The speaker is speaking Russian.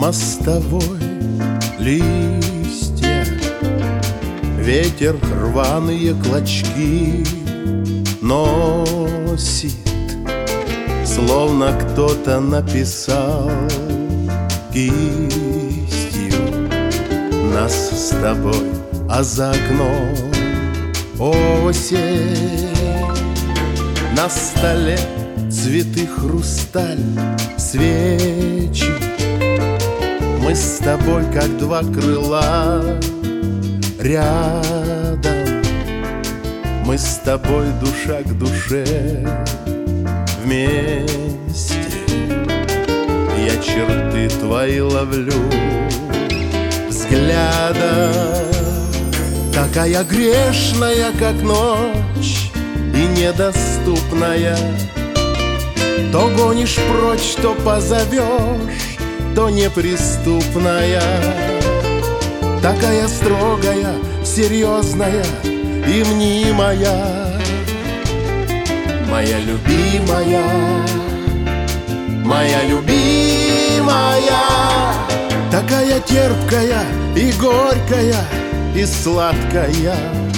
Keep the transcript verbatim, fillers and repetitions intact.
мостовой листья, ветер рваные клочки носит, словно кто-то написал кистью нас с тобой, а за окном осень. На столе цветы, хрусталь, свечи. Мы с тобой, как два крыла, рядом. Мы с тобой душа к душе вместе. Я черты твои ловлю взглядом. Такая грешная, как ночь, и недоступная. То гонишь прочь, то позовешь, то неприступная. Такая строгая, серьезная и мнимая. Моя любимая, моя любимая. Такая терпкая и горькая и сладкая.